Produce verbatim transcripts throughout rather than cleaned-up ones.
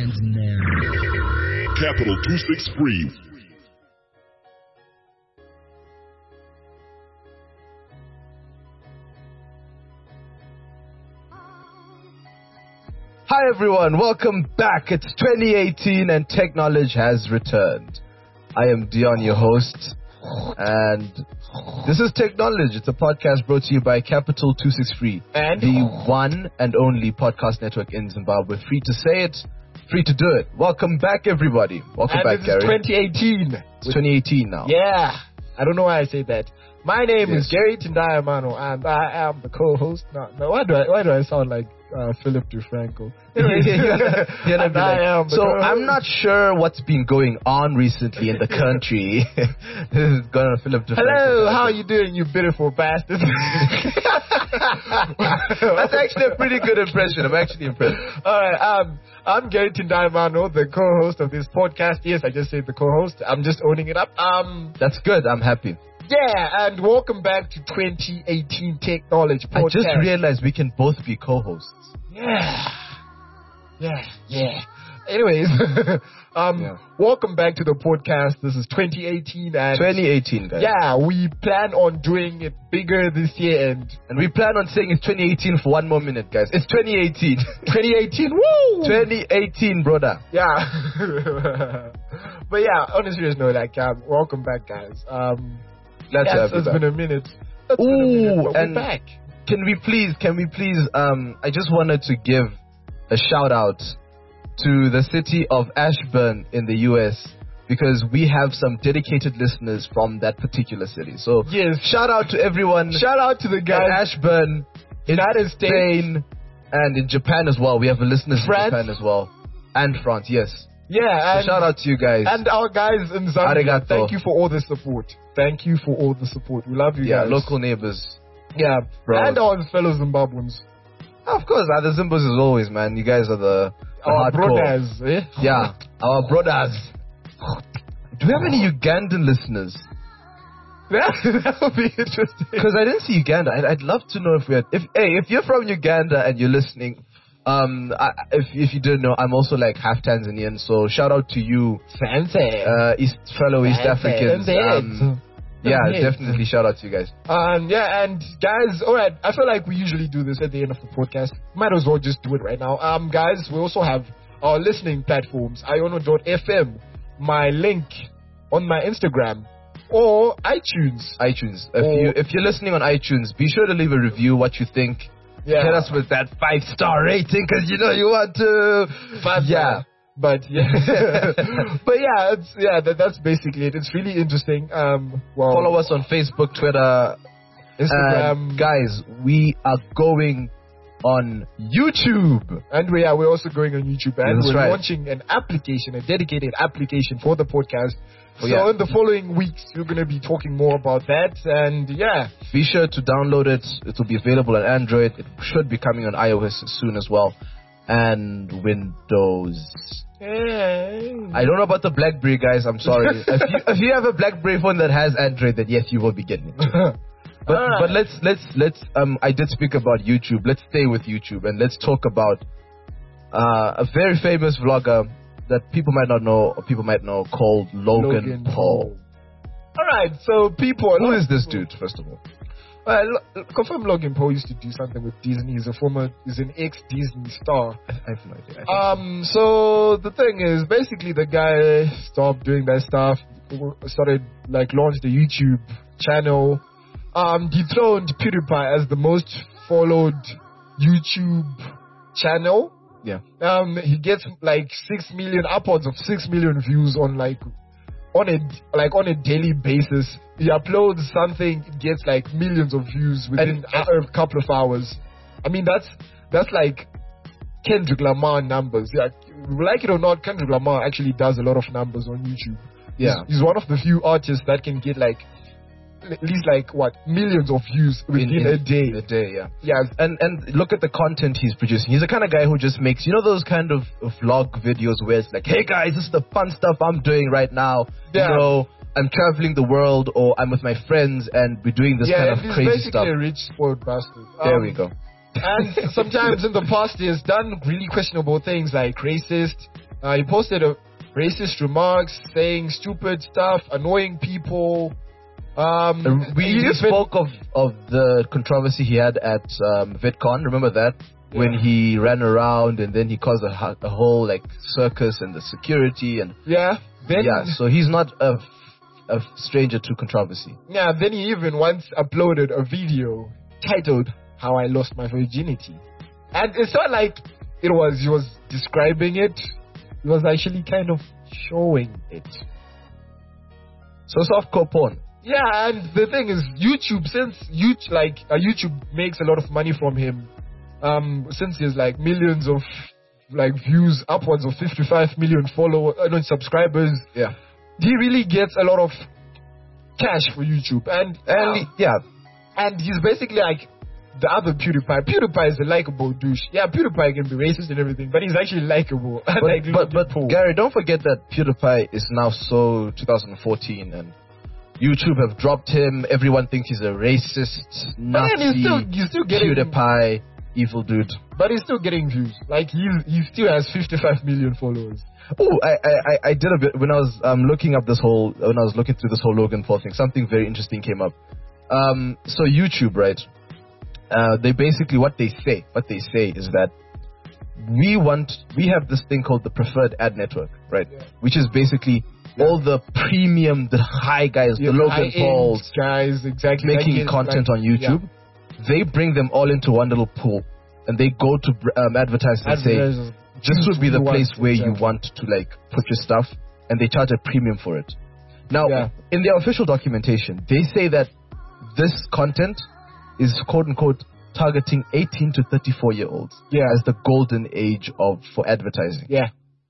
And now, Capital two sixty-three. Hi everyone, welcome back. It's twenty eighteen and Tech Knowledge has returned. I am Dion, your host, and this is Tech Knowledge. It's a podcast brought to you by Capital two sixty-three, and the one and only podcast network in Zimbabwe. Free to say it, free to do it. Welcome back, everybody. Welcome and back, this Gary. is twenty eighteen. It's twenty eighteen now. Yeah, I don't know why I say that. My name Yes. is Gary Tindayamano, and I am the co-host. No, no, why do I why do I sound like uh, Philip DeFranco? Anyways, You're not and I like- am the so co-host. I'm not sure what's been going on recently in the country. This is going to Philip DeFranco. Hello, how are you doing, you beautiful bastard? That's actually a pretty good impression. I'm actually impressed. All right, um, I'm Gary Tindayamano, the co-host of this podcast. Yes, I just said the co-host. I'm just owning it up. Um, That's good. I'm happy. yeah, and welcome back to twenty eighteen Tech Knowledge I Podcast. just realized we can both be co-hosts. Yeah. Yeah, yeah. Anyways, um, Yeah. welcome back to the podcast. This is twenty eighteen, and twenty eighteen, guys. yeah, we plan on doing it bigger this year, and And we plan on saying it's twenty eighteen for one more minute, guys. It's twenty eighteen. twenty eighteen, woo! twenty eighteen, brother. Yeah. But yeah, on a serious note, like, um, welcome back, guys. Um, Glad to yes, have you it's back. been a minute. It's been a Ooh, minute, but we're and back. Can we please, can we please, um, I just wanted to give a shout out to the city of Ashburn in the U S because we have some dedicated listeners from that particular city. So Yes. shout out to everyone Shout out to the in guys. Ashburn, in United States. Spain, and in Japan as well. We have listeners France. in Japan as well. And France, yes. Yeah, So and shout out to you guys. And our guys in Zambia, Arigato. thank you for all the support. Thank you for all the support. We love you yeah, guys. local neighbors. Yeah, Bro. and our fellow Zimbabweans. Of course, uh, the Zimbos as always, man. You guys are the, the Our hardcore. brothers, eh? Yeah, our brothers. Do we have any Ugandan listeners? that would be interesting. Because I didn't see Uganda. I'd, I'd love to know if we had. If hey, if you're from Uganda and you're listening, um, I, if if you didn't know, I'm also like half Tanzanian. So shout out to you, Fancy. uh, East fellow East Fancy. Africans. Um, yeah, Yes. definitely shout out to you guys. Um, yeah, and guys, alright, I feel like we usually do this at the end of the podcast. Might as well just do it right now. Um, guys, we also have our listening platforms, iono dot f m, my link on my Instagram, or iTunes. iTunes. If Or- you if you're listening on iTunes, be sure to leave a review. What you think? Yeah. Hit us with that five star rating because you know you want to. But yeah. but yeah, but yeah, it's yeah. That, that's basically it. It's really interesting. Um, well, Follow us on Facebook, Twitter, Instagram, and guys, we are going on YouTube. and we are we're also going on YouTube, and That's we're right. launching an application, a dedicated application for the podcast. So Oh, yeah. in the following weeks, we're going to be talking more about that, and yeah, Be sure to download it. It will be available on Android. It should be coming on iOS soon as well, and Windows. I don't know about the BlackBerry, guys. I'm sorry. if, you, if you have a BlackBerry phone that has Android, then yes, you will be getting it. But Alright. but let's let's let's um I did speak about YouTube. Let's stay with YouTube and let's talk about uh, a very famous vlogger that people might not know or people might know called Logan, Paul. All right, so people, Who is this dude, first of all? Well, Lo- confirm Logan Paul used to do something with Disney. He's a former, he's an ex-Disney star. I have no idea. I think Um, so the thing is, basically the guy stopped doing that stuff, started, like, launched a YouTube channel, um, dethroned PewDiePie as the most followed YouTube channel. Yeah. Um, he gets like six million, upwards of six million views on like, on a, like on a daily basis. He uploads something, it gets like millions of views within And- a couple of hours. I mean, that's, that's like Kendrick Lamar numbers. Yeah, like it or not, Kendrick Lamar actually does a lot of numbers on YouTube. Yeah. He's, he's one of the few artists that can get like at least like what millions of views within in, in a day. A day, yeah. Yeah, And and look at the content he's producing. He's the kind of guy who just makes, you know, those kind of vlog videos where it's like, hey guys, this is the fun stuff I'm doing right now. Yeah. You know, I'm traveling the world, or I'm with my friends and we're doing this yeah, kind he's of crazy basically stuff. a rich spoiled bastard. There Um, we go. And sometimes in the past he has done really questionable things like racist, Uh, he posted a racist remarks, saying stupid stuff, annoying people. Um, Uh, we he you even- spoke of, of the controversy he had at um, VidCon. Remember that? When Yeah. he ran around and then he caused a, hu- a whole like circus and the security and Yeah. Then yeah. So he's not a, a stranger to controversy. Yeah, then he even once uploaded a video titled How I Lost My Virginity. And it's not like it was, he was describing it. He was actually kind of showing it. So softcore porn. Yeah, and the thing is, YouTube, since YouTube, like, uh, YouTube makes a lot of money from him, um, since he has like millions of, like, views, upwards of fifty-five million followers, uh, no, subscribers, Yeah. he really gets a lot of cash for YouTube. And, And uh, yeah, And he's basically like the other PewDiePie. PewDiePie is a likable douche. Yeah, PewDiePie can be racist and everything, but he's actually likable. but like, but, Logan but Paul. Gary, don't forget that PewDiePie is now so twenty fourteen and YouTube have dropped him. Everyone thinks he's a racist, But then he's Nazi, still, he's still getting, PewDiePie, evil dude. but he's still getting views. Like he he still has fifty-five million followers. Oh, I, I, I- I did a bit when I was um, looking up this whole when I was looking through this whole Logan Paul thing. Something very interesting came up. Um, so YouTube, right? Uh, they basically what they say, what they say is that we want we have this thing called the preferred ad network, right? Yeah. Which is basically all the premium, the high guys, Yeah, the Logan high-end Pauls guys, exactly making like, content like, on YouTube. They bring them all into one little pool, and they go to br- um, advertise Yeah. and say, Advertisers this choose would be who the you place want, where you exactly. want to like put your stuff, and they charge a premium for it. Now, Yeah. in their official documentation, they say that this content is quote unquote targeting eighteen to thirty-four year olds Yeah. as the golden age of for advertising. Yeah.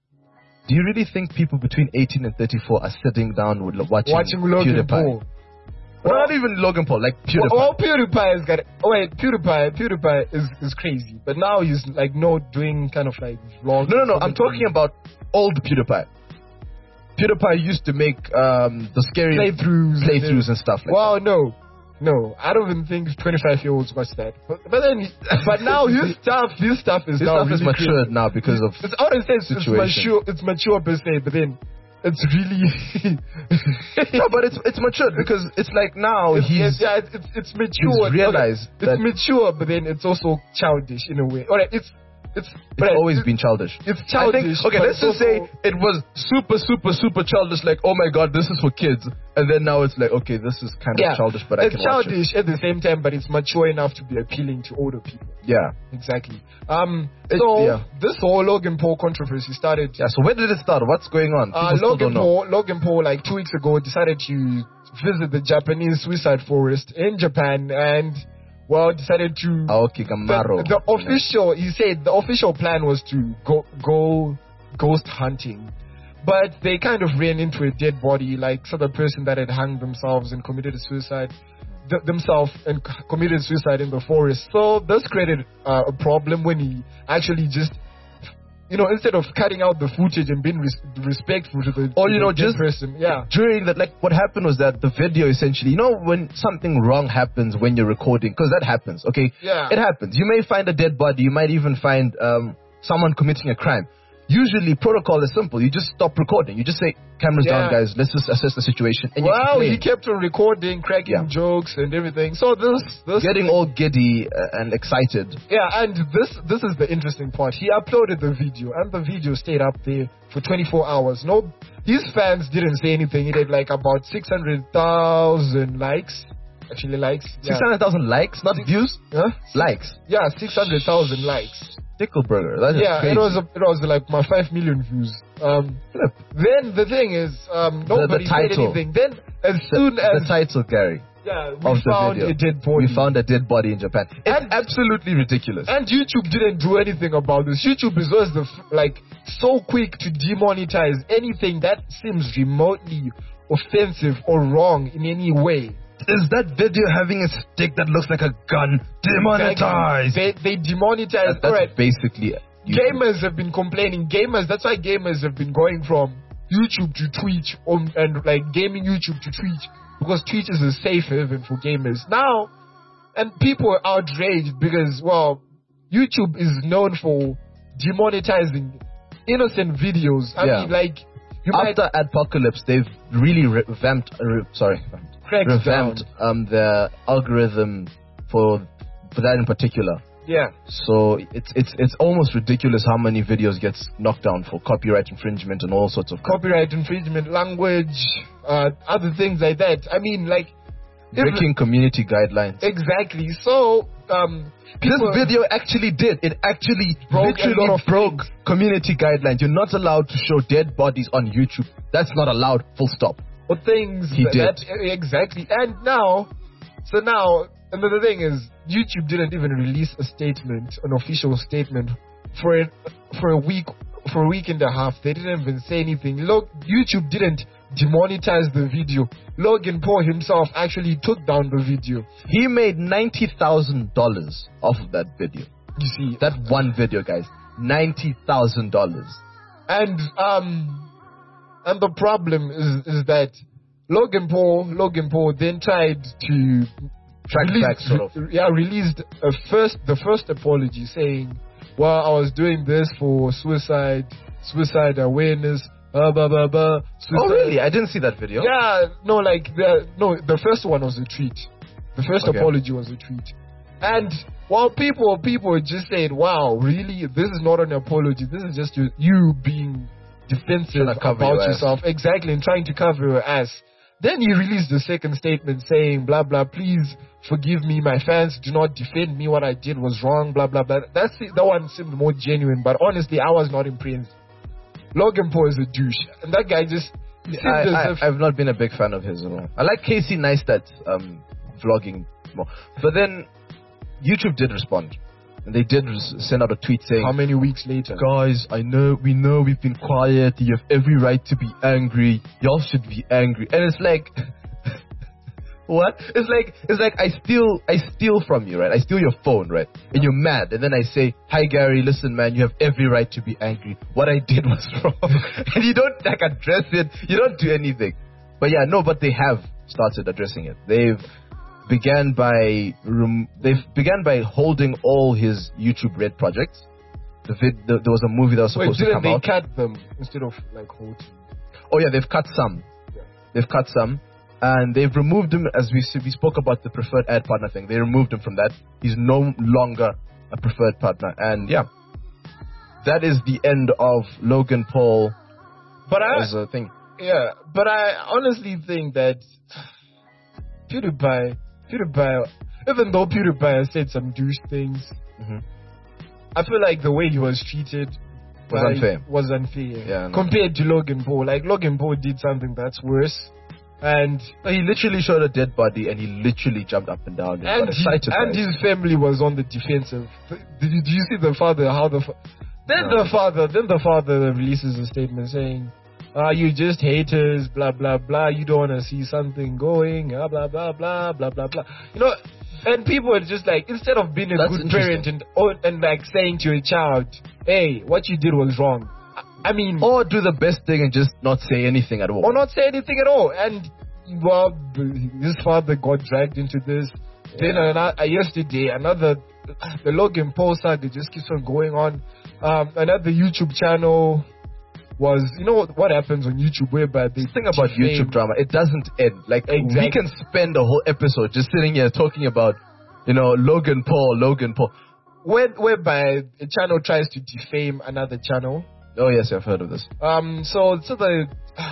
Do you really think people between eighteen and thirty-four are sitting down with watching, Watching Logan PewDiePie? Paul. Well, not even Logan Paul, like PewDiePie. Well, PewDiePie has got. Oh wait, PewDiePie, PewDiePie is is crazy, but now he's like no doing kind of like vlogs. No, no, no. I'm talking about old PewDiePie. PewDiePie used to make um, the scary playthroughs, playthroughs and stuff like Well, no, no, I don't even think twenty-five year olds watch that. But, but then, but now his stuff, his stuff is that. This now stuff is really matured crazy. now because of It's out of sense. It's situation. mature. It's mature per se, but then it's really. no, but it's it's matured because it's like now It's, he's it's, yeah, it's, it's, it's mature. he's realized Okay, that- it's mature, but then it's also childish in a way. Alright, it's it's it's but always it's, been childish. It's I childish. think, okay, but let's it's just say also- it was super, super, super childish. Like, oh my god, this is for kids, and then now it's like, okay, this is kind of childish, but I it's can watch it. childish at the same time, but it's mature enough to be appealing to older people. Yeah, Exactly. Um. It- so yeah. this whole Logan Paul controversy started. yeah. So where did it start? What's going on? People Uh, still Logan don't know. Paul, Logan Paul, like two weeks ago, decided to visit the Japanese suicide forest in Japan, and well, decided to. Aoki the, Gamaro. the official, he said, the official plan was to go go ghost hunting, but they kind of ran into a dead body, like some other person that had hung themselves and committed a suicide th- themselves and c- committed suicide in the forest. So this created uh, a problem when he actually just. You know, instead of cutting out the footage and being res- respectful to the, Or, to you the know, dead just- person, yeah, During that, like, what happened was that the video essentially, you know, when something wrong happens when you're recording, because that happens, okay? yeah, It happens. You may find a dead body. You might even find um, someone committing a crime. Usually, protocol is simple. You just stop recording. You just say, cameras Yeah. down, guys. Let's just assess the situation. And you Well, he explain. kept on recording, cracking Yeah. jokes and everything. So this, this Getting all giddy uh, and excited. Yeah, and this this is the interesting part. He uploaded the video, and the video stayed up there for twenty-four hours. No, his fans didn't say anything. He did like about six hundred thousand likes. Actually, likes. Yeah. six hundred thousand likes, not views. Huh? Likes. Yeah, six hundred thousand likes. Tickleburger. That is Yeah, crazy. it was a, it was like my five million views. Um, Flip. then the thing is, um, nobody said title. anything. Then as The, soon the as title, Gary, yeah, we of the found video. a dead body. We found a dead body in Japan. It's And- absolutely ridiculous. And YouTube didn't do anything about this. YouTube is always the f- like so quick to demonetize anything that seems remotely offensive or wrong in any way. Is that video having a stick that looks like a gun? Demonetized. They they demonetize. That- that's All right, basically YouTube. gamers have been complaining. Gamers, that's why gamers have been going from YouTube to Twitch, on, and like gaming YouTube to Twitch, because Twitch is a safe haven for gamers now. And people are outraged because, well, YouTube is known for demonetizing innocent videos. I Yeah. mean, like you might After Adpocalypse, they've really revamped. Re- sorry, crack revamped down. um the algorithm for for that in particular. Yeah. So it's it's it's almost ridiculous how many videos gets knocked down for copyright infringement and all sorts of Copyright infringement, language, uh, other things like that. I mean, like if- breaking community guidelines. exactly. So um, This people- video actually did. It actually Broke a literally lot of broke things. community guidelines. You're not allowed to show dead bodies on YouTube. That's not allowed. Full stop. or things He that, did. that- exactly. And now, so now another thing is YouTube didn't even release a statement, an official statement for a, for a week, for a week and a half. They didn't even say anything. Look, YouTube didn't demonetize the video. Logan Paul himself actually took down the video. He made ninety thousand dollars off of that video. You see, That one video, guys. Ninety thousand dollars. and um, and the problem is is that Logan Paul, Logan Paul then tried to Track released- back, sort of. yeah, released a first the first apology saying, "Well, I was doing this for suicide, suicide awareness, blah blah blah blah." Suicide. Oh really? I didn't see that video. Yeah, no, like the no, the first one was a tweet. The first Okay. apology was a tweet, and while people people just said, "Wow, really? This is not an apology. This is just you, you being defensive Trying to cover about your ass." yourself, exactly, and trying to cover your ass." Then he released the second statement saying, "Blah blah. Please forgive me. My fans do not defend me. What I did was wrong. Blah blah blah." That's it. That one seemed more genuine, but honestly, I was not impressed. Logan Paul is a douche, and that guy just. he seemed I, as I, if- I've not been a big fan of his at all. I like Casey Neistat um, vlogging more. But then YouTube did respond. And they did res- send out a tweet saying, How many weeks later? guys, I know, we know we've been quiet. You have every right to be angry. Y'all should be angry. And it's like, what? It's like, it's like I steal, I steal from you, right? I steal your phone, right? And you're mad. And then I say, hi Gary, listen man, you have every right to be angry. What I did was wrong. And you don't like address it. You don't do anything. But yeah, no, but they have started addressing it. They've began by rem- they've began by holding all his YouTube Red projects. The vid- the, there was a movie that was Wait, supposed to didn't come they out. cut them instead of like holding? Oh yeah, they've cut some. Yeah. They've cut some, and they've removed him. As we s- we spoke about the preferred ad partner thing, they removed him from that. He's no longer a preferred partner, and yeah, that is the end of Logan Paul But I, as a thing. yeah, but I honestly think that PewDiePie, PewDiePie, even though PewDiePie has said some douche things, Mhm. I feel like the way he was treated Was by- unfair. Was unfair. Yeah, I know. Compared to Logan Paul, like Logan Paul did something that's worse, and He literally showed a dead body, and he literally jumped up and down and, and, got he, excited. by and it. his family was on the defensive. Did you, did you see the father? How the fa- then No. the father then the father releases a statement saying, "Ah, you just haters, blah blah blah. You don't want to see something going, blah blah blah blah blah blah blah." You know, and people are just like, instead of being a That's good parent interesting. and oh, and like saying to your child, "Hey, what you did was wrong." I I mean, Or do the best thing and just not say anything at all. or not say anything at all. And well, b- his father got dragged into this. Then ano- uh, yesterday, another the Logan Paul saga just keeps on going on. Um, another YouTube channel was, you know what, what happens on YouTube whereby they The thing about defame- YouTube drama, it doesn't end. Like we Exactly. can spend a whole episode just sitting here talking about, you know, Logan Paul, Logan Paul. where, whereby a channel tries to defame another channel. Oh yes, I've heard of this. Um, so so the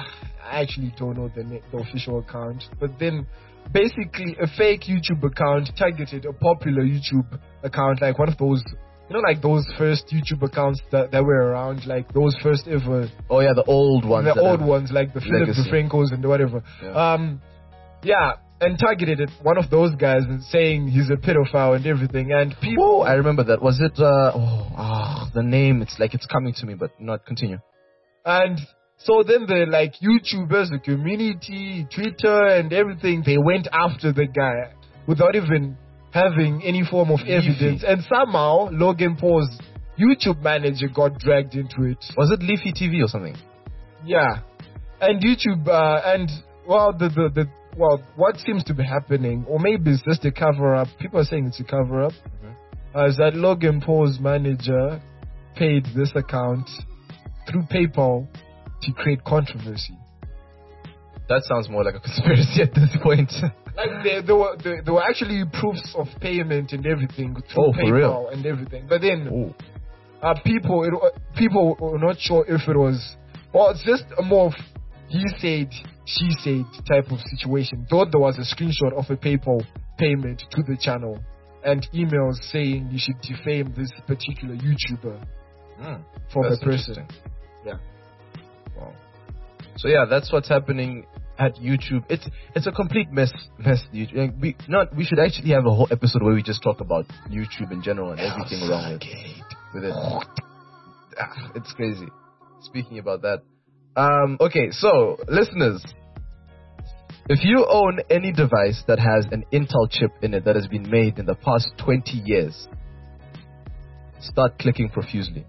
I actually don't know the, na- the official account, but then basically a fake YouTube account targeted a popular YouTube account, like one of those, you know, like those first YouTube accounts that, that were around, like those first ever, Oh yeah, the old ones. the that old have- ones, like the Philip legacy. DeFrancos and whatever. Yeah. Um, yeah, and targeted at one of those guys and saying he's a pedophile and everything, and people. Oh, I remember that. Was it? Uh, oh, ah, the name. It's like it's coming to me, but not continue. And so then the like YouTubers, the community, Twitter and everything, they went after the guy without even having any form of evidence. And somehow Logan Paul's YouTube manager got dragged into it. Was it Leafy T V or something? Yeah. And YouTube uh, and well the, the the well what seems to be happening, or maybe it's just a cover up. People are saying it's a cover up. Uh, is that Logan Paul's manager paid this account through PayPal to create controversy. That sounds more like a conspiracy at this point. Like there, there were there, there were actually proofs of payment and everything through Oh, for PayPal real? and everything. But then Ooh. uh, people it, uh, people were not sure if it was. Well, it's just a more of he said, she said type of situation. Thought there was a screenshot of a PayPal payment to the channel and emails saying you should defame this particular YouTuber Mm, for that's the person. interesting. Yeah. Wow. So yeah, that's what's happening at YouTube. It's it's a complete mess. Mess. YouTube. Like, we not. We should actually have a whole episode where we just talk about YouTube in general and everything wrong with, with it. Ah, it's crazy. Speaking about that, um, okay. So listeners, if you own any device that has an Intel chip in it that has been made in the past twenty years, start clicking profusely.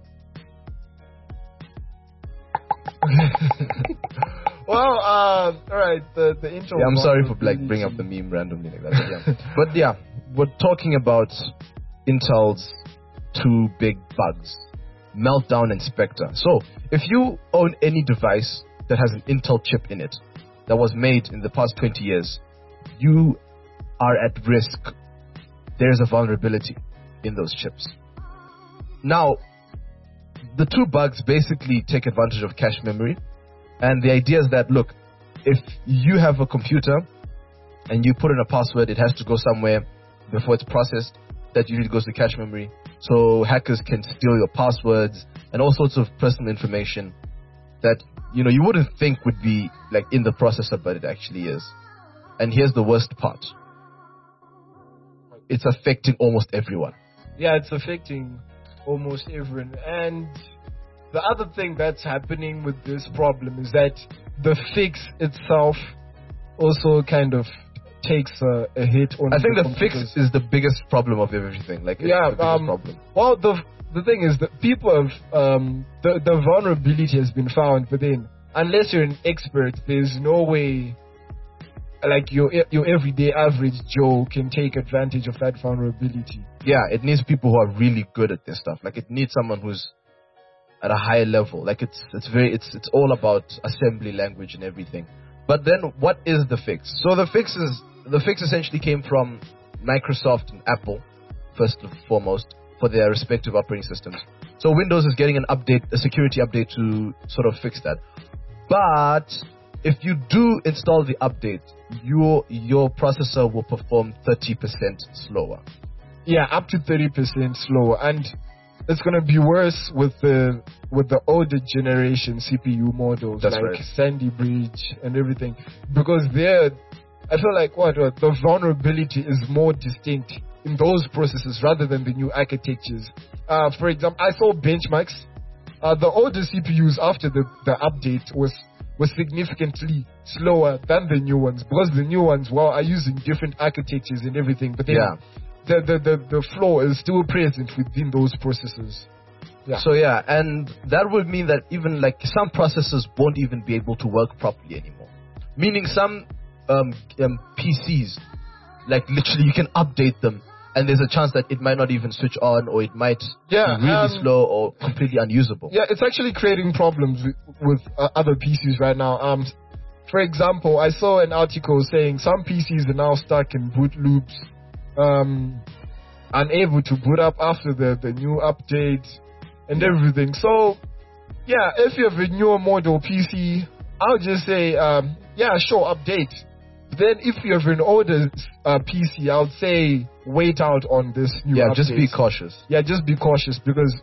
Well, uh, all right. The the intro. Yeah, I'm was sorry on for like ability. bringing up the meme randomly like that. But yeah. but yeah, we're talking about Intel's two big bugs, Meltdown and Spectre. So if you own any device that has an Intel chip in it that was made in the past twenty years, you are at risk. There's a vulnerability in those chips. Now, the two bugs basically take advantage of cache memory. And the idea is that, look, if you have a computer and you put in a password, it has to go somewhere before it's processed. That usually goes to cache memory. So hackers can steal your passwords and all sorts of personal information that, you know, you wouldn't think would be like in the processor, but it actually is. And here's the worst part. It's affecting almost everyone. Yeah, it's affecting almost everyone. And the other thing that's happening with this problem is that the fix itself also kind of takes a, a hit on I think the computers. fix is the biggest problem of everything. Like, it's Yeah, the biggest um, problem. Well, the the thing is that people have um, the the vulnerability has been found, but then unless you're an expert, there's no way like your your everyday average Joe can take advantage of that vulnerability. Yeah, it needs people who are really good at this stuff. Like, it needs someone who's at a higher level. Like, it's it's very it's it's all about assembly language and everything. But then, what is the fix? So the fix is the fix essentially came from Microsoft and Apple, first and foremost, for their respective operating systems. So Windows is getting an update, a security update to sort of fix that. But if you do install the update, your your processor will perform thirty percent slower. Yeah, up to thirty percent slower, and it's gonna be worse with the with the older generation C P U models. That's like right. Sandy Bridge and everything, because they're I feel like what, what the vulnerability is more distinct in those processes rather than the new architectures. Uh, for example, I saw benchmarks. Uh, the older C P Us after the, the update was was significantly slower than the new ones, because the new ones, well, are using different architectures and everything. But then Yeah. the, the, the, the flaw is still present within those processes. Yeah. So yeah, and that would mean that even like some processors won't even be able to work properly anymore. Meaning some um, um, P Cs, like literally you can update them, and there's a chance that it might not even switch on, or it might Yeah, be really um, slow or completely unusable. Yeah, it's actually creating problems with, with uh, other P Cs right now. Um, for example, I saw an article saying some P Cs are now stuck in boot loops, um, unable to boot up after the, the new update and everything. So, yeah, if you have a newer model P C, I'll just say, um, yeah, sure, update. Then if you have an older uh, P C, I would say wait out on this new Yeah, update. just be cautious. Yeah, just be cautious, because,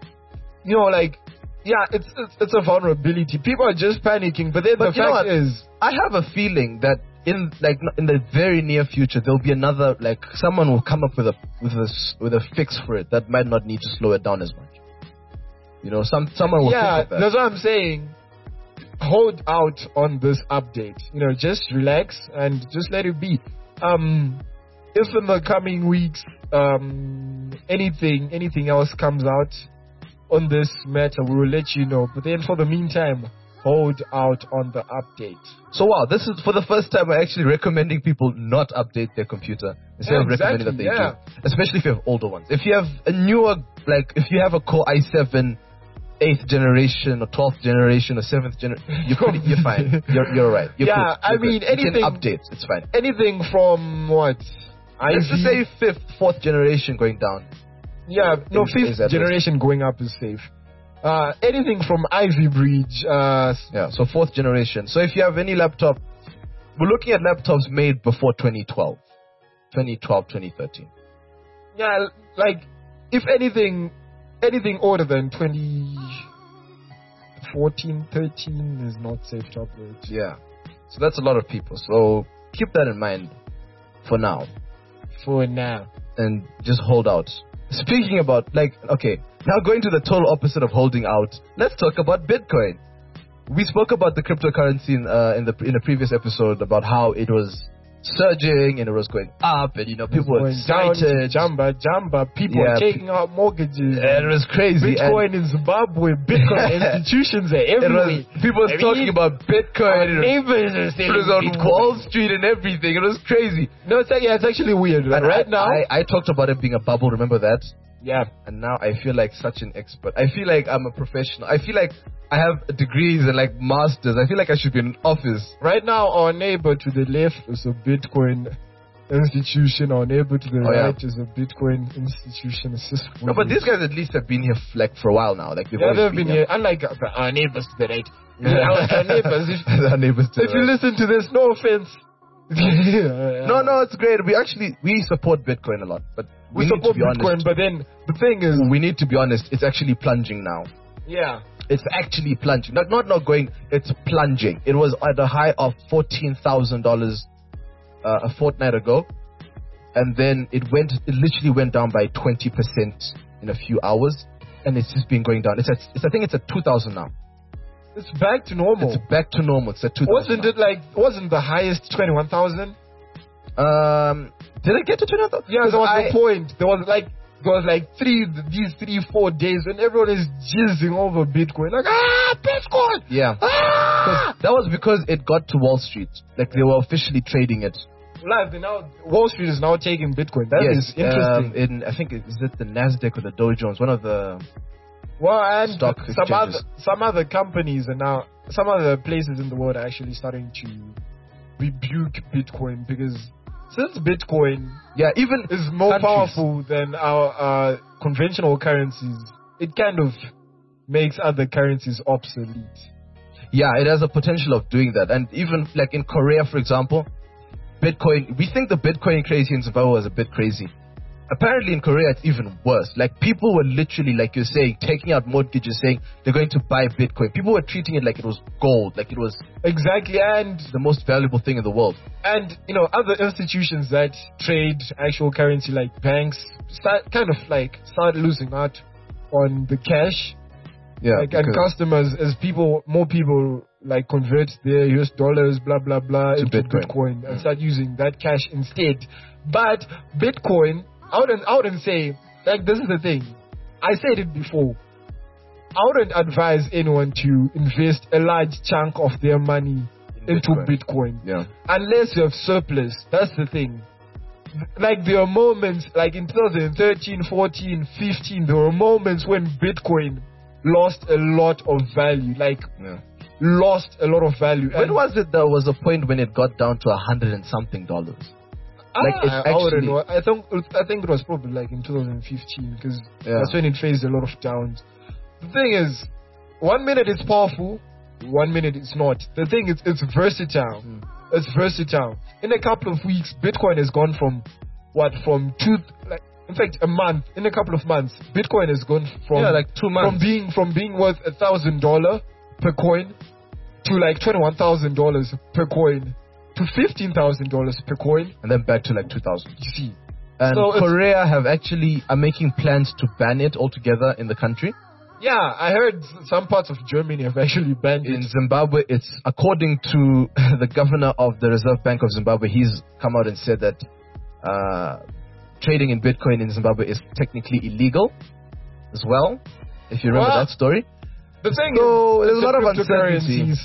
you know, like, yeah, it's it's, it's a vulnerability. People are just panicking, but then But the you know fact what? is, I have a feeling that in like in the very near future there'll be another, like someone will come up with a with a s- with a fix for it that might not need to slow it down as much. You know, some someone will yeah, think of that. that's what I'm saying. Hold out on this update. You know, just relax and just let it be. Um, if in the coming weeks, um, anything anything else comes out on this matter, we will let you know. But then, for the meantime, hold out on the update. So wow, this is for the first time we're actually recommending people not update their computer instead Yeah, of recommending that exactly, they yeah. do. Especially if you have older ones. If you have a newer, like if you have a Core i seven eighth generation or twelfth generation or seventh generation, you're, pretty, you're fine. You're, you're right. You're Yeah, good. I You're mean, good. You anything- can update. It's fine. Anything from what? Let's just say I V? fifth, fourth generation going down. Yeah, no, is- fifth is at generation going up is safe. Uh, anything from Ivy Bridge, uh, Yeah, so fourth generation. So if you have any laptop, we're looking at laptops made before twenty twelve. twenty twelve, twenty thirteen. yeah, like, if anything, anything older than twenty fourteen, thirteen is not safe to upload. Yeah. So that's a lot of people. So keep that in mind for now. For now. And just hold out. Speaking about, like, okay, now going to the total opposite of holding out, let's talk about Bitcoin. We spoke about the cryptocurrency in, uh, in the in a previous episode about how it was surging and it was going up, and you know people were Going down, excited. Jamba, Jamba, people Yeah, are taking out mortgages. And it was crazy. Bitcoin and in Zimbabwe, Bitcoin institutions are it everywhere. was, people were I talking mean, about Bitcoin. Our It was, neighbors are it selling was on Bitcoin. Wall Street and everything. It was crazy. No, it's, yeah, it's actually weird. And right I, now, I, I talked about it being a bubble. Remember that? yeah. And now I feel like such an expert. I feel like I'm a professional. I feel like I have degrees and like masters. I feel like I should be in an office. Right now, our neighbor to the left is a Bitcoin institution. Our neighbor to the Oh, yeah. right is a Bitcoin institution. It's just No, but weird. these guys at least have been here f- like for a while now. Like they've Yeah, always they've been here. Unlike uh, our neighbors to the right. our, our neighbors. If, Our neighbors to if the you right. listen to this, no offense. No, no, it's great. We actually we support Bitcoin a lot, but we, We, need support to be Bitcoin, honest. but then the thing is, We need to be honest. It's actually plunging now. yeah, It's actually plunging. Not not not going. It's plunging. It was at a high of fourteen thousand dollars uh, a fortnight ago, and then it went. It literally went down by twenty percent in a few hours, and it's just been going down. It's at. It's, I think it's at two thousand now. it's back to normal. It's back to normal. It's at two thousand. Wasn't it like wasn't the highest twenty-one thousand? Um, did I get to twenty thousand? Yeah, that was I, the point. There was like there was like three these three four days when everyone is jizzing over Bitcoin, like ah Bitcoin, Yeah. ah. 'Cause that was because it got to Wall Street. Like they were officially trading it. Live, they now Wall Street is now taking Bitcoin. That is yes. interesting. Um, in I think it- is it the Nasdaq or the Dow Jones? One of the well, and stock some other exchanges. some other companies are now some other places in the world are actually starting to rebuke Bitcoin because since Bitcoin yeah even is more countries. powerful than our uh, conventional currencies, it kind of makes other currencies obsolete. Yeah, it has a potential of doing that. And even like in Korea, for example, Bitcoin, we think the Bitcoin crazy in Zimbabwe was a bit crazy. Apparently in Korea, it's even worse. Like people were literally, like you're saying, taking out mortgages saying they're going to buy Bitcoin. People were treating it like it was gold, like it was Exactly, and the most valuable thing in the world. and you know other institutions that trade actual currency like banks start kind of like start losing out on the cash. Yeah, like, and because- customers, as people, more people like convert their U S dollars, blah blah blah, To into Bitcoin. Bitcoin, and Mm. start using that cash instead. But Bitcoin, I wouldn't, I wouldn't say like this is the thing. I said it before. I wouldn't advise anyone to invest a large chunk of their money In into Bitcoin. Bitcoin Yeah. unless you have surplus. That's the thing. Like there are moments, like in twenty thirteen, fourteen, fifteen, there were moments when Bitcoin lost a lot of value. Like Yeah. lost a lot of value. When And- was it there was a point when it got down to a hundred and something dollars? like, Ah, it I wouldn't actually- know. I think I think it was probably like in twenty fifteen because Yeah. that's when it faced a lot of downs. The thing is, one minute it's powerful, one minute it's not. The thing is, it's versatile. Mm. It's versatile. In a couple of weeks, Bitcoin has gone from what from two like in fact a month. In a couple of months, Bitcoin has gone from Yeah, like two from months. being from being worth a thousand dollar per coin to like twenty one thousand dollars per coin to fifteen thousand dollars per coin. And then back to like two thousand. You see. And So it's- Korea have actually are making plans to ban it altogether in the country. Yeah, I heard some parts of Germany have actually banned In it. Zimbabwe, it's according to the governor of the Reserve Bank of Zimbabwe. He's come out and said that uh, trading in Bitcoin in Zimbabwe is technically illegal as well. If you remember Well, that story. The thing So, is, there's a lot of cryptocurrency, uncertainty.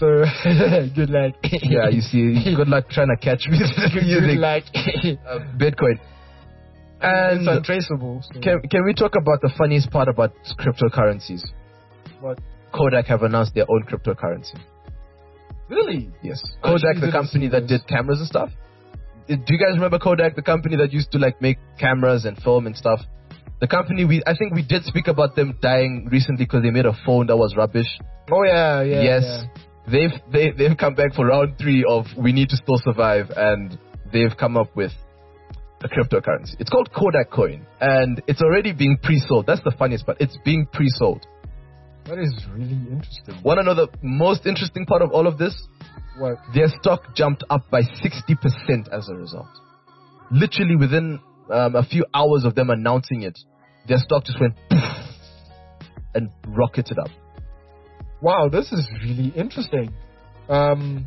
So good luck. Yeah, you see, good luck trying to catch me Good using luck. uh, Bitcoin. And it's untraceable. So. Can, can we talk about the funniest part about cryptocurrencies? What? Kodak have announced their own cryptocurrency. Really? Yes. I Kodak, actually the didn't company see that this. did cameras and stuff. Uh, Do you guys remember Kodak, the company that used to like make cameras and film and stuff? The company we, I think we did speak about them dying recently because they made a phone that was rubbish. Oh yeah, yeah. yes, yeah. they've they, they've come back for round three of we need to still survive, and they've come up with a cryptocurrency. It's called Kodak Coin, and it's already being pre-sold. That's the funniest part. It's being pre-sold. That is really interesting. Want to know the most interesting part of all of this? What? Their stock jumped up by sixty percent as a result. Literally within um, a few hours of them announcing it, their stock just went poof and rocketed up. Wow, this is really interesting. Um.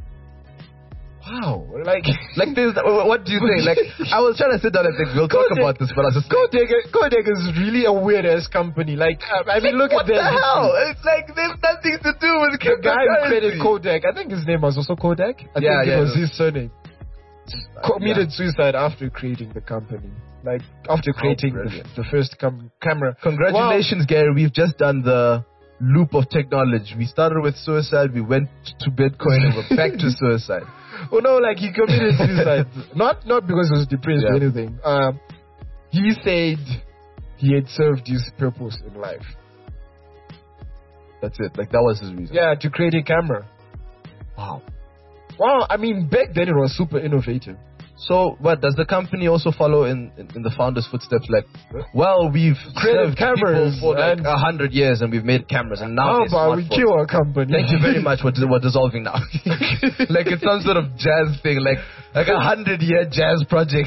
Wow, like, Like this, what do you think? Like, I was trying to sit down and think we'll talk Kodak- about this, but I was just like, Kodak, Kodak is really a weird ass company. Like, uh, I mean, look what at their the hell? history. It's like there's nothing to do with The guy who created cryptocurrency. Kodak, I think his name was also Kodak. I Yeah, think yeah, it was it was- his surname. Committed suicide after creating the company. Like after creating the, brilliant. the first cam- camera. Congratulations, Gary. We've just done the loop of technology. We started with suicide, we went to Bitcoin, and we're back to suicide. Oh no, like he committed suicide. not not because he was depressed or Yeah. anything. Um, he said he had served his purpose in life. That's it. Like, that was his reason. Yeah, to create a camera. Wow. Wow, I mean back then it was super innovative. So, what, does the company also follow in, in, in the founder's footsteps? Like, well, we've Created served cameras people for like and- a hundred years and we've made cameras, and now How they're about we smartphones. kill our company? Thank you very much. We're, we're dissolving now. Like it's some sort of jazz thing, like like a hundred year jazz project.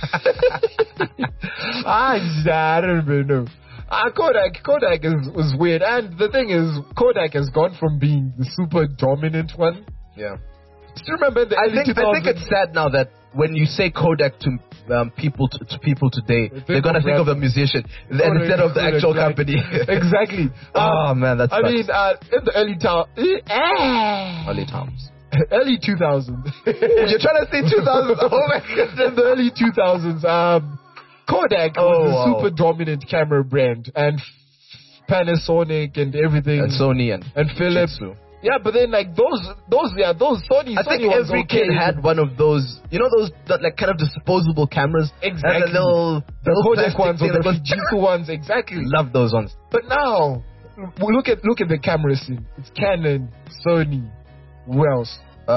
Ah, I don't even know. Ah, Kodak, Kodak is was weird, and the thing is, Kodak has gone from being the super dominant one. Yeah. Still remember the I early think I think two thousands? it's sad now that when you say Kodak to um, people to, to people today, They think they're gonna of think of the rapper. musician Kodak, instead of the Kodak, actual like- company. Exactly. Oh man, that's I mean, uh, in the early town, early times. early two thousands. You're trying to say two thousand? Oh my goodness. In the early two thousands, um, Kodak Oh, was a wow. super dominant camera brand, and Panasonic and everything, And Sony and and Philips. Fujitsu. Yeah, but then like those, those, yeah, those Sony. I Sony think ones every okay. kid had one of those, you know, those that, like kind of disposable cameras. Exactly. And the little, the little Kodak plastic ones or thing the that goes- Fujitsu ones, exactly. Love those ones. But now, we look at look at the camera scene. It's Canon, Sony, who else?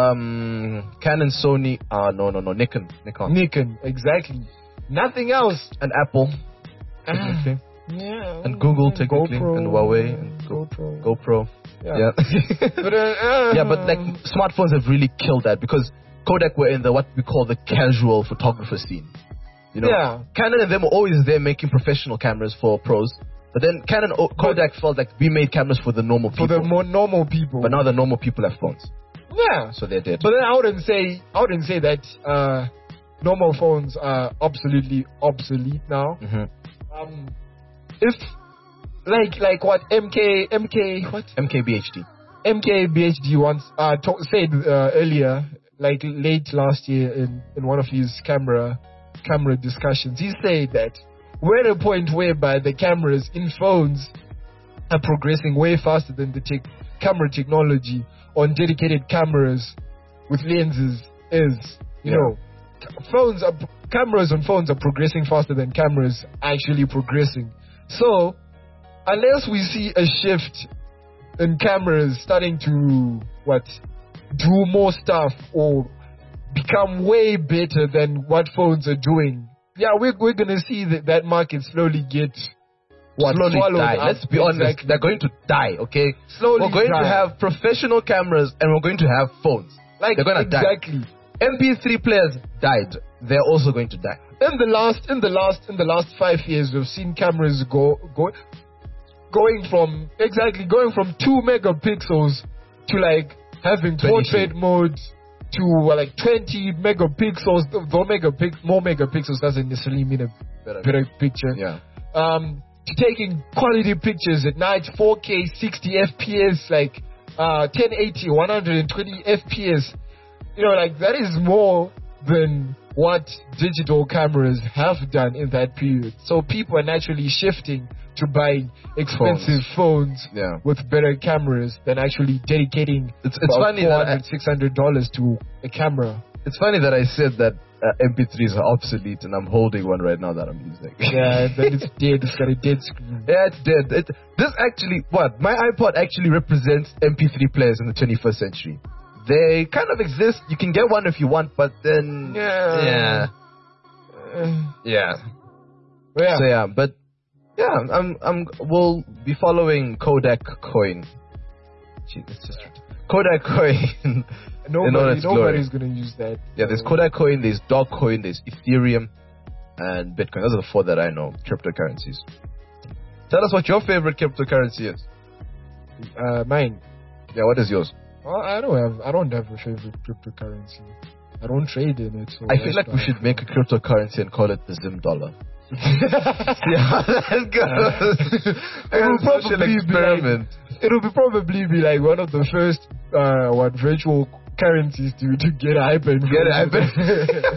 Um, Canon, Sony, uh, no, no, no, Nikon, Nikon, Nikon, exactly. Nothing else. and Apple, Ah, technically, yeah. and Google, technically, GoPro, and Huawei, and Go- GoPro. GoPro. Yeah. Yeah. But, uh, uh, Yeah, but like smartphones have really killed that because Kodak were in the what we call the casual photographer scene. You know, Yeah. Canon and them were always there making professional cameras for pros. But then Canon, o- Kodak felt like we made cameras for the normal for people. the more normal people. But now the normal people have phones, yeah. so they're dead. But then I wouldn't say I wouldn't say that uh, normal phones are absolutely obsolete now. Mhm. Um, if like like what M K M K what M K B H D. M K B H D once uh, to- said uh, earlier, like late last year in, in one of his camera camera discussions, he said that we're at a point whereby the cameras in phones are progressing way faster than the tech camera technology on dedicated cameras with lenses is. You Yeah. know, phones are cameras on phones are progressing faster than cameras actually progressing. So, unless we see a shift in cameras starting to what do more stuff or become way better than what phones are doing, yeah, we're we're gonna see that that market slowly get what Slowly swallowed die. up. Let's be honest, Exactly. they're going to die. Okay, Slowly we're going die. to have professional cameras and we're going to have phones. like they're gonna die. exactly. M P three players died. They're also going to die. In the last, in the last, in the last five years, we've seen cameras go, go, going from exactly going from two megapixels to like having twenty-two. portrait mode to uh, like twenty megapixels. Though megapic, more megapixels doesn't necessarily mean a better picture. Yeah. Um, to taking quality pictures at night, four K, sixty F P S, like uh, ten eighty, one hundred twenty F P S. You know, like that is more than what digital cameras have done in that period. So people are naturally shifting to buying expensive phones, Yeah. with better cameras than actually dedicating It's it's about funny that I, four hundred, six hundred dollars to a camera. it's funny that I said that uh, M P threes are obsolete, and I'm holding one right now that I'm using. Yeah, then it's dead. It's got a dead screen. Yeah, it's dead. It, this actually, what? My iPod actually represents M P three players in the twenty-first century. They kind of exist. You can get one if you want, but then... Yeah. Yeah. Uh, Yeah. yeah. So, yeah, but... Yeah, I'm, I'm, we'll be following Kodak Coin. Gee, it's just... Kodak Coin. in all Nobody, its glory. nobody's gonna use that. Yeah, there's Kodak Coin, there's Dogecoin, there's Ethereum, and Bitcoin. Those are the four that I know, cryptocurrencies. Tell us what your favorite cryptocurrency is. Uh, mine. Yeah, what is yours? Well, I don't have. I don't have a favorite cryptocurrency. I don't trade in it. So I feel that's like we why- should make a cryptocurrency and call it the Zim dollar. Yeah, that goes. It will It's such an probably be experiment. like, it'll be probably be like one of the first uh what virtual currencies to to get hyper. Get it,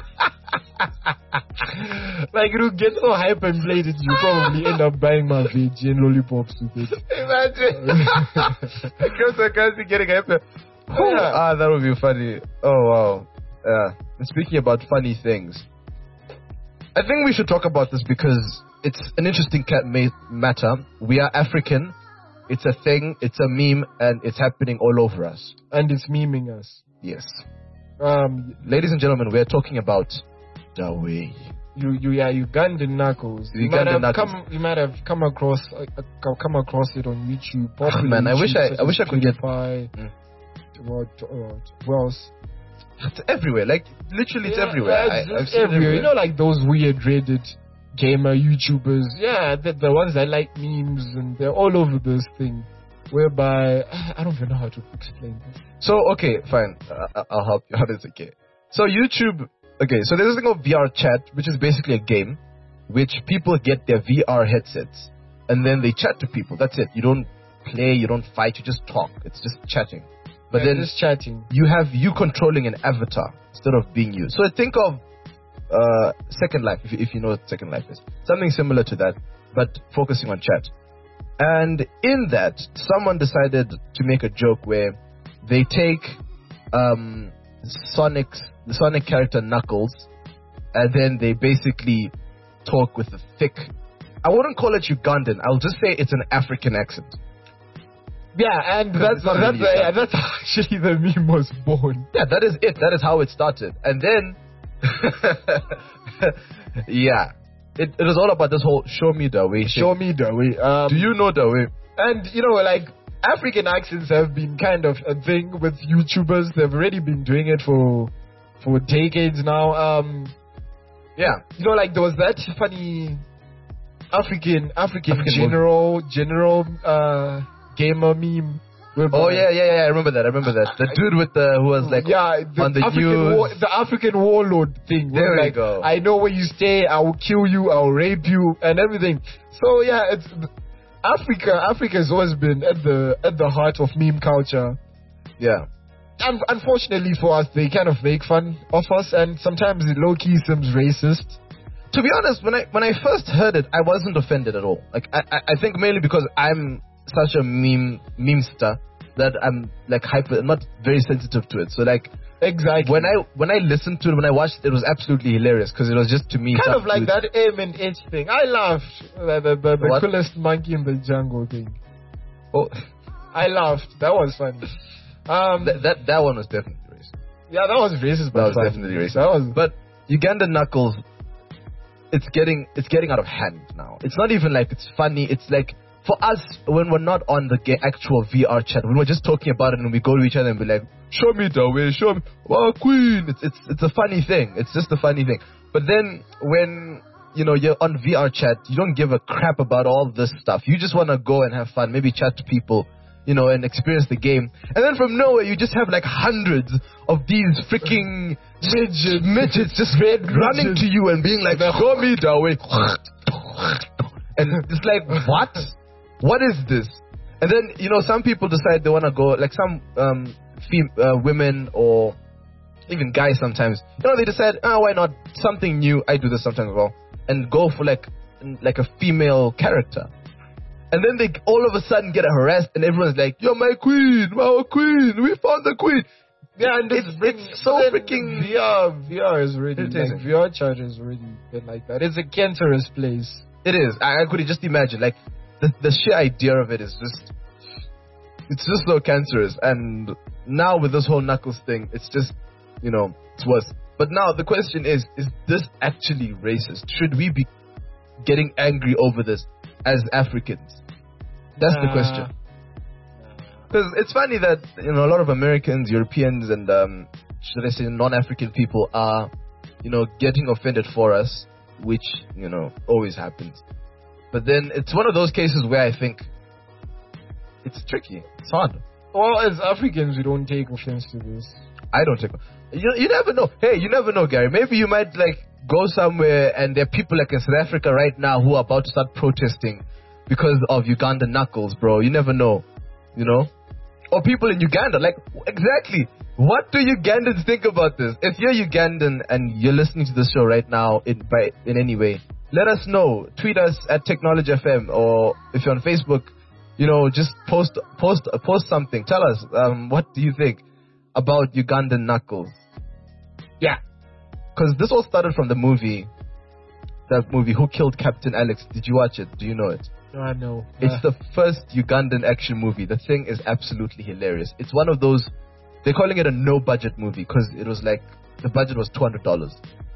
Like it'll get so hyperinflated you probably end up buying my veg and lollipops with it. Imagine. A cryptocurrency getting hyper. Yeah. Ah, that would be funny. Oh, wow. Yeah. And speaking about funny things, I think we should talk about this because it's an interesting cat ma- matter. We are African. It's a thing. It's a meme, and it's happening all over us. And it's memeing us. Yes. Um, Ladies and gentlemen, we are talking about Dawe. you you yeah Ugandan knuckles. You might Ugandan have knuckles. come you might have come across uh, uh, come across it on YouTube. Ah, popular man, I wish YouTube, I- such I wish as I could get- PewDiePie, Mm. What, what, what else? It's everywhere. Like, literally, it's Yeah, everywhere. yeah, I, it's I've just seen it everywhere. You everywhere. know, like those weird Reddit gamer YouTubers. Yeah, the, the ones that like memes, and they're all over this thing. Whereby I don't even know how to explain this. So, okay, fine. Uh, I'll help you out. It's okay. So, YouTube. Okay, so there's this thing called V R chat, which is basically a game, which people get their V R headsets, and then they chat to people. That's it. You don't play, you don't fight, you just talk. It's just chatting. But They're then just chatting. you have you controlling an avatar instead of being you. So think of uh, Second Life, if, if you know what Second Life is. Something similar to that, but focusing on chat. And in that, someone decided to make a joke where they take um, Sonic's, the Sonic character Knuckles, and then they basically talk with a thick, I wouldn't call it Ugandan, I'll just say it's an African accent. Yeah, and that's It's not that's really yeah, that's actually the meme was born. Yeah, that is it. That is how it started. And then, yeah, it, it was all about this whole show me the way. Show me the way. Um, Do you know the way? And you know, like African accents have been kind of a thing with YouTubers. They've already been doing it for for decades now. Um, Yeah. you know, like there was that funny African African, African general general uh, gamer meme. whereby- Oh yeah, yeah, yeah. I remember that. I remember that. The dude with the who was like yeah, the on the African news. war, the African warlord thing. where There we like, go. I know where you stay. I will kill you. I will rape you and everything. So yeah, it's Africa. Africa has always been at the at the heart of meme culture. Yeah. And unfortunately for us, they kind of make fun of us, and sometimes it low key seems racist. To be honest, when I when I first heard it, I wasn't offended at all. Like I I, I think mainly because I'm such a meme memester that I'm like hyper, not very sensitive to it. So like Exactly. when I when I listened to it, when I watched it, it was absolutely hilarious because it was just to me kind tough of like to- that aim and H thing. I laughed. The, the, the, the What? coolest monkey in the jungle thing. Oh, I laughed. That was funny. Um, that, that that one was definitely racist. yeah, that was racist. That but was funny. definitely racist. That was. But Uganda Knuckles, it's getting it's getting out of hand now. It's not even like it's funny. It's like for us when we're not on the ga- actual V R chat, when we're just talking about it and we go to each other and be like, "Show me the way, show me, oh Queen." It's it's it's a funny thing. It's just a funny thing. But then when you know you're on V R chat, you don't give a crap about all this stuff. You just want to go and have fun, maybe chat to people, you know, and experience the game. And then from nowhere, you just have like hundreds of these freaking midgets, midgets just Red running midgets. to you and being like, "Show me the way." And it's like, what? What is this? And then, you know, some people decide they want to go, like some um, fem- uh, women or even guys sometimes, you know, they decide, oh, why not something new? I do this sometimes as well, and go for like like a female character, and then they all of a sudden get harassed, and everyone's like, "You're my queen, our queen, we found the queen." Yeah, and It's, it's, it's so but then freaking. V R. V R is already irritating. like V R chat is already been like that. It's a cancerous place. It is. I, I could just imagine, like, the the sheer idea of it is just, it's just so cancerous. And now with this whole Knuckles thing, it's just, you know, it's worse. But now the question is, is this actually racist? Should we be getting angry over this as Africans? That's the Nah. question. Because it's funny that, you know, a lot of Americans, Europeans, and um, should I say non-African people are, you know, getting offended for us, which, you know, always happens. But then it's one of those cases where I think it's tricky. It's hard. Well, as Africans, we don't take offense to this. I don't take. You you never know. Hey, you never know, Gary. Maybe you might like go somewhere and there are people like in South Africa right now who are about to start protesting because of Ugandan Knuckles, bro. You never know. You know, or people in Uganda. Like exactly. What do Ugandans think about this? If you're Ugandan and you're listening to this show right now, in by in any way, let us know. Tweet us at Technology F M, or if you're on Facebook, you know, just post post post something. Tell us um, what do you think about Ugandan Knuckles? Yeah. Because this all started from the movie, that movie Who Killed Captain Alex. Did you watch it? Do you know it? I know. It's Uh, the first Ugandan action movie. The thing is absolutely hilarious. It's one of those, they're calling it a no-budget movie because it was like, the budget was two hundred dollars.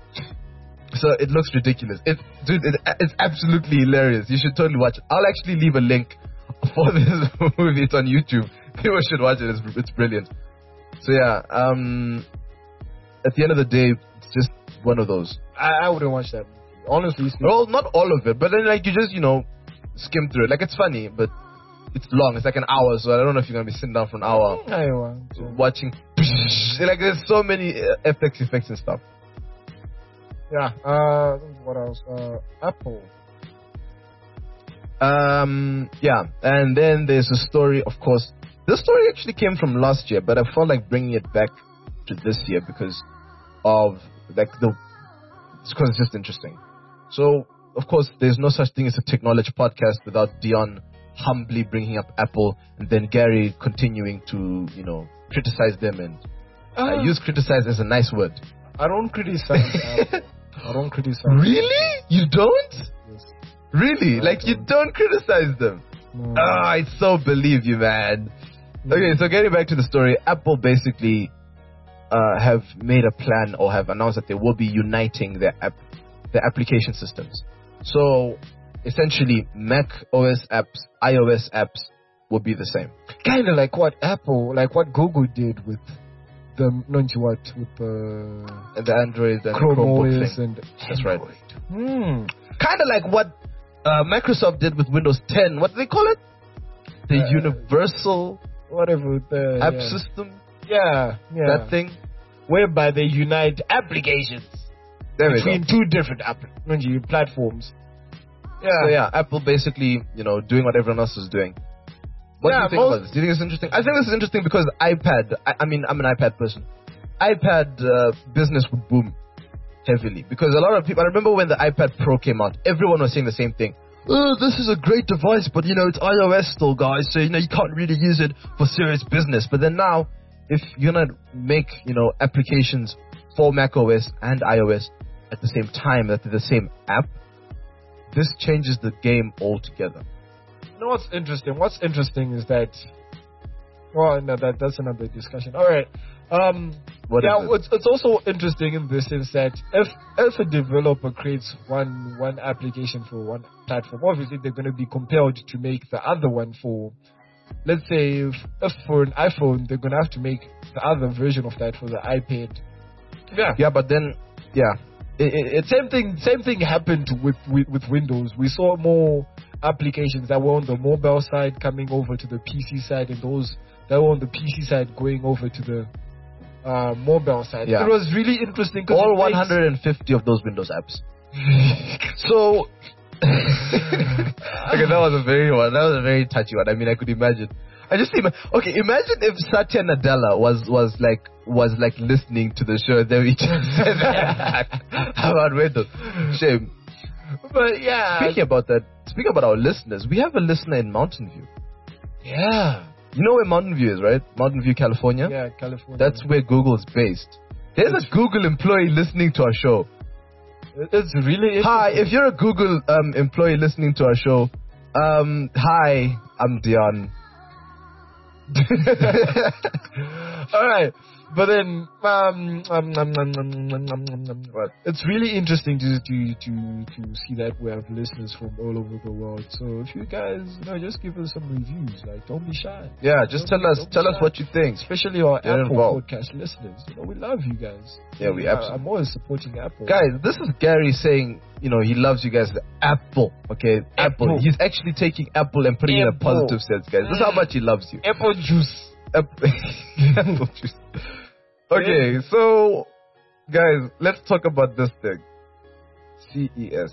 So it looks ridiculous. It, dude, it, it's absolutely hilarious. You should totally watch it. I'll actually leave a link for this movie. It's on YouTube. People should watch it. It's, it's brilliant. So yeah, um, at the end of the day, it's just one of those. I, I wouldn't watch that movie. Honestly speaking. Well, not all of it, but then like you just, you know, skim through it. Like it's funny, but it's long. It's like an hour, so I don't know if you're gonna be sitting down for an hour I want to. watching. Like there's so many uh, F X effects and stuff. Yeah. Uh, what else? Uh, Apple. Um, yeah, and then there's a story. Of course, this story actually came from last year, but I felt like bringing it back to this year because of like the because it's just interesting. So, of course, there's no such thing as a technology podcast without Dion humbly bringing up Apple and then Gary continuing to, you know, criticize them. And Uh, I use criticize as a nice word. I don't criticize Apple. I don't criticize. Really? You don't? Yes. Really? No, I Like, you don't. don't criticize them? No. Ah, I so believe you, man. Okay, so getting back to the story, Apple basically uh, have made a plan or have announced that they will be uniting their app, their application systems. So essentially, Mac O S apps, iOS apps will be the same. Kind of like what Apple, like what Google did with the, not what, with the And the Android and Chrome Chromebook O S thing. and That's right. Hmm. Kind of like what uh, Microsoft did with Windows ten. What do they call it? The Uh, Universal Whatever the App yeah. System. Yeah, yeah. That thing. Whereby they unite applications There we between go. two different app, not you, platforms. Yeah, So yeah, Apple basically, you know, doing what everyone else is doing. What Yeah, do you think most- about this? Do you think it's interesting? I think this is interesting because iPad, I, I mean, I'm an iPad person. iPad uh, business would boom heavily because a lot of people, I remember when the iPad Pro came out, everyone was saying the same thing. Oh, this is a great device, but you know, it's iOS still, guys, so you know, you can't really use it for serious business. But then now, if you're gonna make, you know, applications for macOS and iOS at the same time, that they're the same app, this changes the game altogether. You know what's interesting? What's interesting is that, well, no, that that's another discussion. All right. Um, What yeah, is it? it's it's also interesting in the sense that if if a developer creates one one application for one platform, obviously they're going to be compelled to make the other one for, let's say, if, if for an iPhone, they're going to have to make the other version of that for the iPad. Yeah. Yeah, but then, yeah, it, it, it's Same thing. Same thing happened with, with with Windows. We saw more applications that were on the mobile side coming over to the P C side, and those that were on the P C side going over to the uh, mobile side. Yeah. It was really interesting. 'cause all it makes- one hundred fifty of those Windows apps. So, okay, that was a very one. That was a very touchy one. I mean, I could imagine. I just ima- okay. Imagine if Satya Nadella was was like was like listening to the show. Then we just said that about Windows. Shame. But yeah. Speaking about that, speaking about our listeners, we have a listener in Mountain View. Yeah. You know where Mountain View is, right? Mountain View, California. Yeah, California. That's where Google is based. There's a Google employee listening to our show. It's really Hi, if you're a Google um, employee listening to our show, um, hi, I'm Dion. All right, but then um, um, um, um, um, um, um, um, um, What? it's really interesting to to to to see that we have listeners from all over the world. So if you guys, you know, just give us some reviews. Like, don't be shy. Yeah, just Don't tell be- us, don't be tell us shy. what you think. Especially our Get Apple involved. podcast listeners. You know, we love you guys. Yeah, we I- absolutely- I'm always supporting Apple. Guys, this is Gary saying, you know, he loves you guys. Apple, okay? Apple. Apple. He's actually taking Apple and putting it in a Apple. positive sense, guys. This is how much he loves you. Apple juice. Apple. Apple juice. Okay, so, guys, let's talk about this thing. C E S.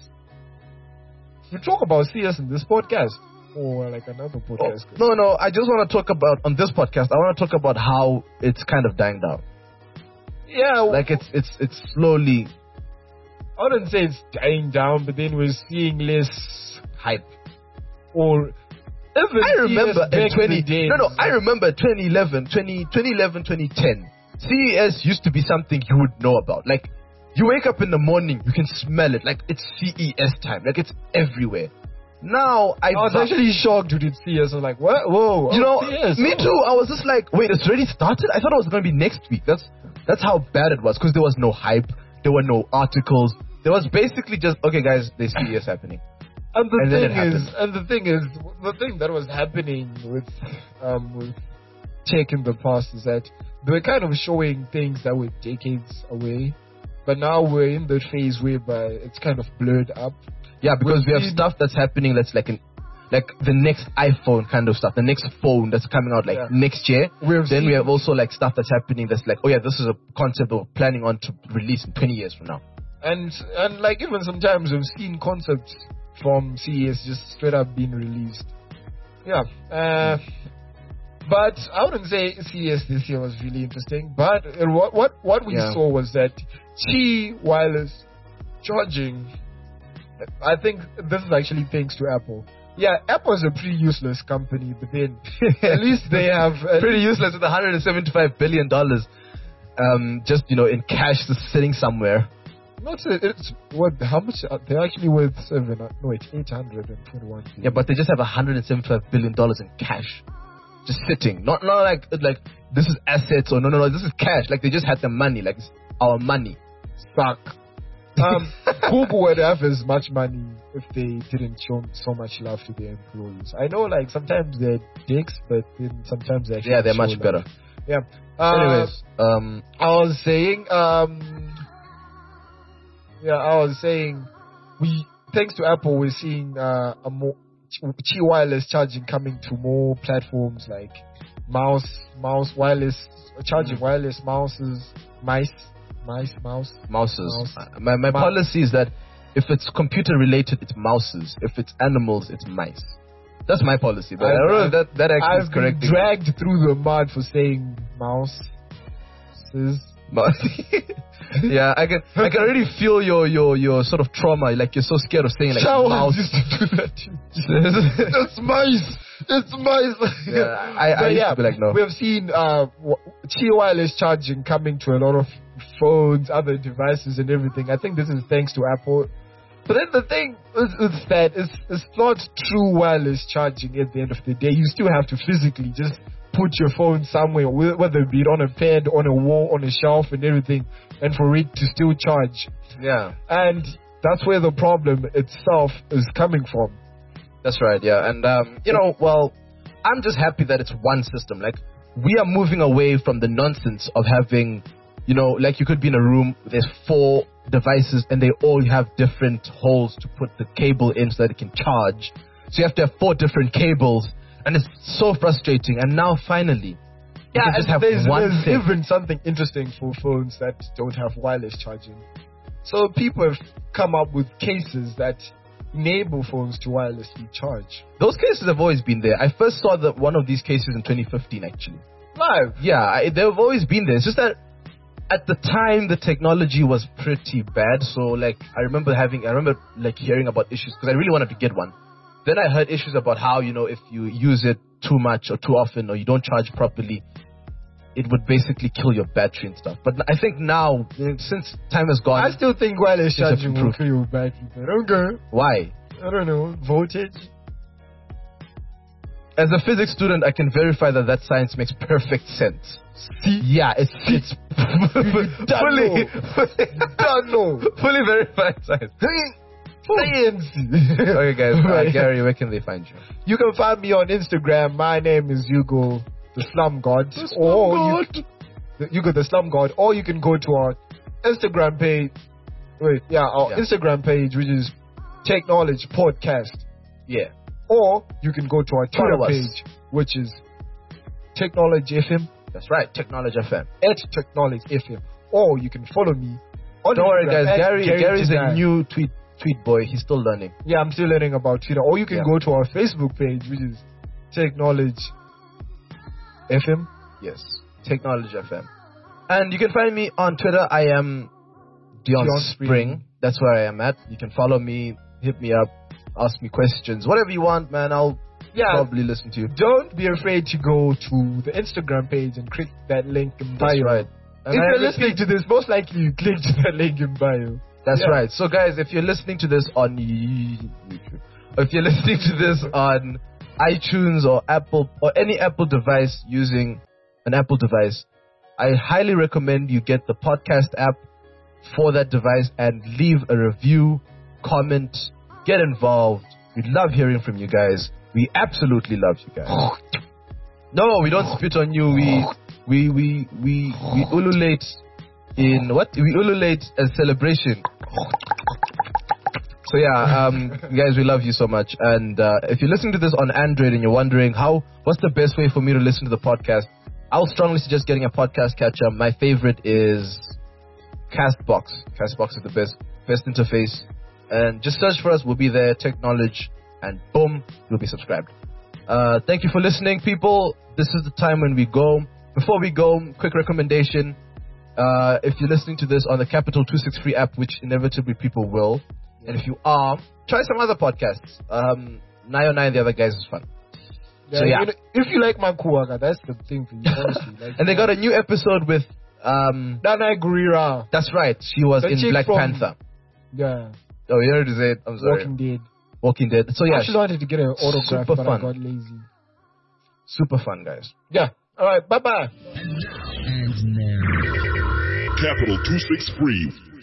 We talk about C S in this podcast or like another Oh, podcast. no, no, I just want to talk about, on this podcast, I want to talk about how it's kind of dying down. Yeah, Like, it's, it's, it's slowly I wouldn't say it's dying down, but then we're seeing less hype. or even I remember C S in back twenty the days. no no I remember twenty eleven, twenty, twenty eleven, twenty ten. C E S used to be something you would know about. Like, you wake up in the morning, you can smell it. Like, it's C E S time. Like, it's everywhere. Now I, I was actually shocked when it C S. I was like, what? Whoa! you know, oh, C S, me oh. too. I was just like, wait, it's already started. I thought it was going to be next week. That's that's how bad it was, because there was no hype, there were no articles. There was basically just, okay, guys, there's C E S happening. And the And then thing it is, happened. and the thing is, the thing that was happening with um with tech in the past is that they were kind of showing things that were decades away, but now we're in the phase whereby it's kind of blurred up. Yeah, because we have seen- stuff that's happening that's like an, like the next iPhone kind of stuff, the next phone that's coming out like Yeah. next year. We've Then we seen- have also like stuff that's happening that's like, oh yeah, this is a concept that we're planning on to release in twenty years from now. And and like even sometimes we've seen concepts from C E S just straight up being released. Yeah. Uh, but I wouldn't say C E S this year was really interesting. But uh, what what what we Yeah. saw was that Qi wireless charging. I think this is actually thanks to Apple. Yeah, Apple is a pretty useless company, but then at least they have at Pretty useless with one hundred seventy-five billion dollars, um, just you know in cash just sitting somewhere. Not a, it's what how much are- they're actually worth seven uh, no it's eight hundred and twenty one. Yeah, but they just have one hundred seventy-five billion dollars in cash, just sitting. Not not like like this is assets or no no no this is cash. Like they just had the money, like it's our money. Suck. Um, Google would have as much money if they didn't show so much love to their employees. I know, like sometimes they're dicks, but then sometimes they actually Yeah, they're show much love. better. Yeah. Uh, Anyways, um, I was saying, um, yeah, I was saying, we thanks to Apple, we're seeing uh, a more Qi wireless charging coming to more platforms like mouse, mouse wireless charging, Mm. wireless mouses, mice, mice, mouse. mouses. Mouse. Uh, My my Mouse. policy is that if it's computer related, it's mouses. If it's animals, it's mice. That's my policy. But I, don't know if that that actually is I've correct. been dragged through the mud for saying mouse. Yeah, I can I can already feel your your your sort of trauma. Like you're so scared of saying like Showers mouse. used to do that too. It's mice. It's mice. Yeah, I, I But used yeah, to be like no. we have seen uh, w- Qi wireless charging coming to a lot of phones, other devices, and everything. I think this is thanks to Apple. But then the thing is, is that it's, it's not true wireless charging at the end of the day. You still have to physically just put your phone somewhere, wh- whether it be on a pad, on a wall, on a shelf, and everything, and for it to still charge. Yeah, And that's where the problem itself is coming from. that's right. Yeah, and um, you know, well, I'm just happy that it's one system. Like we are moving away from the nonsense of having, you know, like you could be in a room, there's four devices and they all have different holes to put the cable in so that it can charge. So you have to have four different cables, and it's so frustrating. And now finally, you can just and have there's, one there's thing. even something interesting for phones that don't have wireless charging. So people have come up with cases that enable phones to wirelessly charge. Those cases have always been there. I first saw the, one of these cases in twenty fifteen, actually. Live. Yeah, I, they've always been there. It's just that at the time, the technology was pretty bad. So, like, I remember having, I remember, like, hearing about issues because I really wanted to get one. Then I heard issues about how, you know, if you use it too much or too often or you don't charge properly, it would basically kill your battery and stuff. But I think now, since time has gone... I still think wireless things have charging will improved. kill your battery. But okay. Why? I don't know. Voltage? As a physics student, I can verify that that science makes perfect sense. See? Yeah, it's it's fully, fully, Don't know. fully verified science. Science. Okay, guys, uh, Right. Gary, where can they find you? You can find me on Instagram. My name is Hugo, the Slum God. or You, the- Hugo, the Slum God. Or you can go to our Instagram page. Wait, yeah, our Yeah. Instagram page, which is Tech Knowledge Podcast. Yeah, Or you can go to our Twitter Follow us. page, which is Technology F M, that's right, Technology F M. at Technology F M. Or you can follow me on Don't worry, Instagram guys. at Gary, Gary Gary's a Design. new tweet tweet boy. He's still learning. Yeah, I'm still learning about Twitter. Or you can Yeah. go to our Facebook page, which is Technology F M. Yes, Technology F M. And you can find me on Twitter. I am Dion, Dion Spring. Spring. That's where I am at. You can follow me, hit me up, ask me questions, whatever you want, man. I'll Yeah. probably listen to you. Don't be afraid to go to the Instagram page and click that link in bio. That's right. And If I you're repeat- listening to this, most likely you clicked that link in bio. That's Yeah. right. So, guys, if you're listening to this on YouTube, or if you're listening to this on iTunes or Apple or any Apple device using an Apple device, I highly recommend you get the podcast app for that device and leave a review, comment, get involved. We'd love hearing from you guys. We absolutely love you guys. No, we don't spit on you. We we we we we ululate in what? We ululate as celebration. So yeah, um, guys, we love you so much. And uh, if you're listening to this on Android and you're wondering how, what's the best way for me to listen to the podcast? I would strongly suggest getting a podcast catcher. My favorite is Castbox. Castbox is the best, best interface. And just search for us. We'll be there. Tech Knowledge, and boom, you'll be subscribed. Uh, thank you for listening, people. This is the time when we go. Before we go, quick recommendation. Uh, if you're listening to this on the Capital two sixty-three app, which inevitably people will, and if you are, try some other podcasts. Um, nine oh nine, the other guys, is fun. Yeah, So, yeah. you know, if you like Mankuwaga, that's the thing for you, honestly. Like, And they got a new episode with, um, Dana Gurira. that's right, she was The in chick Black from- Panther. Yeah, Oh, you heard to say it. I'm sorry. Walking Dead. Walking Dead. So I yeah, actually wanted to get an autograph, super but fun. I got lazy. super fun, guys. Yeah. All right. Bye bye. And now. Capital two sixty-three